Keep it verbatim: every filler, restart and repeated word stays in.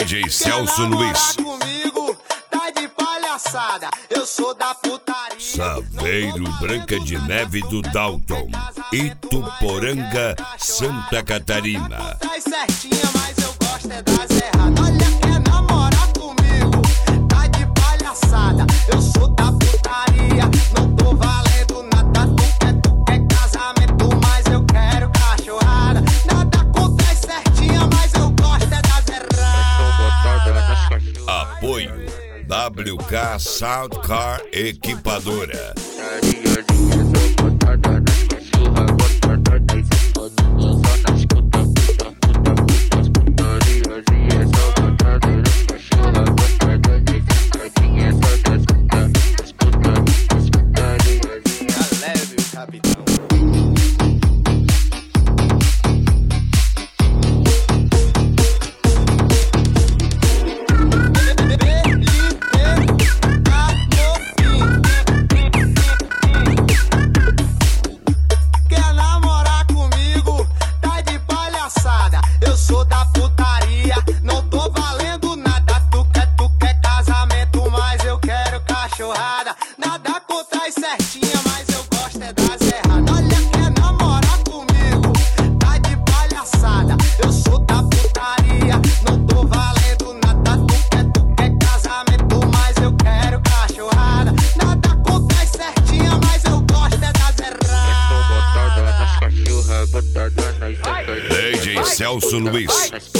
D J Celso Luiz. Comigo, tá de palhaçada. Eu sou da putaria. Saveiro Branca de Neve do Dalton, Ituporanga, Santa Catarina. Tá certinha, mas eu gosto é das erradas. Olha, quer namorar comigo, tá de palhaçada. Eu sou da putaria, não tô valendo nada. Tu quer, tu quer casamento, mas eu quero cachorrada. Nada contra as certinha, mas eu gosto é das erradas. Apoio W K Sound Car Equipadora. Eu sou da putaria, não tô valendo nada. Tu quer, tu quer casamento, mas eu quero cachorrada. Nada contra as certinha, mas eu gosto é das erradas. Olha, quer namorar comigo, tá de palhaçada. Eu sou da putaria, não tô valendo nada. Tu quer, tu quer casamento, mas eu quero cachorrada. Nada contra as certinha, mas eu gosto é das erradas. D J Celso Luiz.